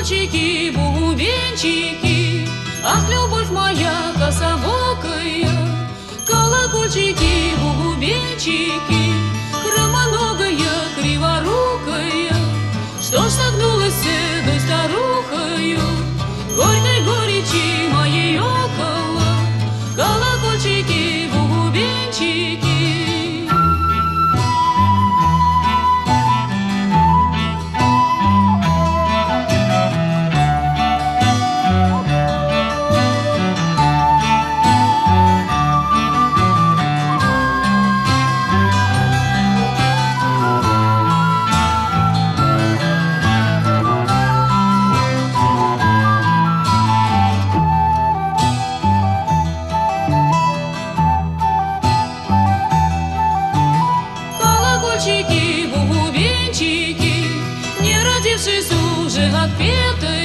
Колокольчики, бубенчики, ах, любовь моя кособокая. Колокольчики, бубенчики, хромоногая, криворукая, что ж согнулась седой старухою, горькой горечи моей около. Колокольчики, бубенчики. Колокольчики, бубенчики, не родившись уже отпетые.